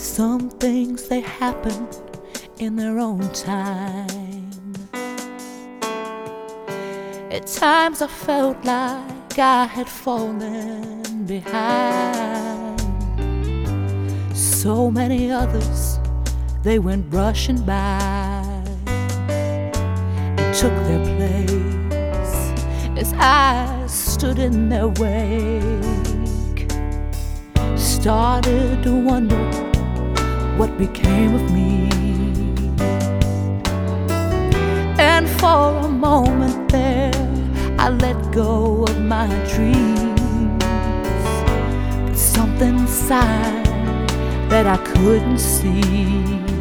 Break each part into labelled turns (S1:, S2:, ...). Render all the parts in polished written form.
S1: Some things they happen in their own time. At times I felt like I had fallen behind. So many others, they went rushing by and took their place as I stood in their wake. Started to wonder what became of me, and for a moment there I let go of my dreams. But something inside that I couldn't see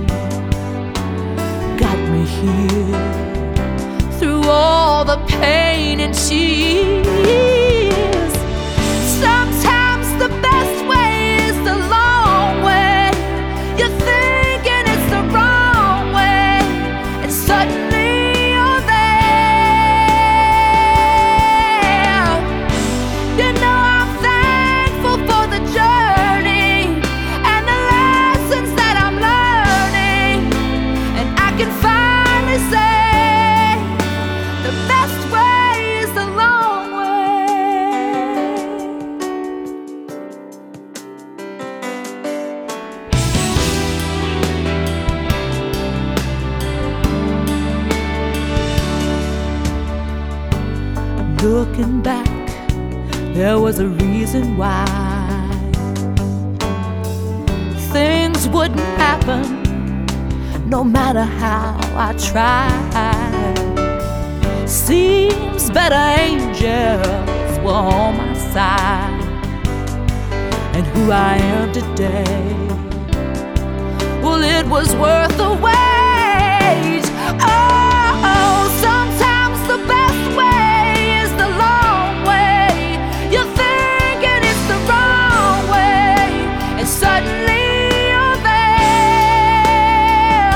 S1: got me here through all the pain and tears. Sometimes the best way is the long way. You're thinking it's the wrong way, and suddenly you're there. You know, I'm thankful for the journey and the lessons that I'm learning, and I can finally say the best way is the long way. Looking back, there was a reason why things wouldn't happen, no matter how I tried. Seems better angels were on my side, and who I am today, well, it was worth the wait. Oh, sometimes the best way is the long way. You're thinking it's the wrong way, and suddenly you're there.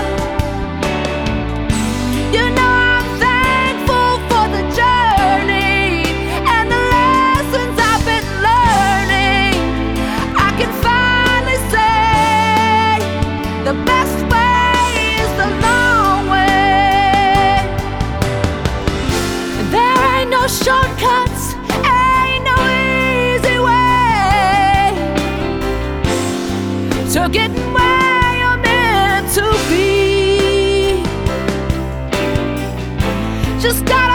S1: You know, I'm thankful for the journey and the lessons I've been learning. I can finally say the best way is the long way. There ain't no shortcuts, ain't no easy way to getting where you're meant to be. Just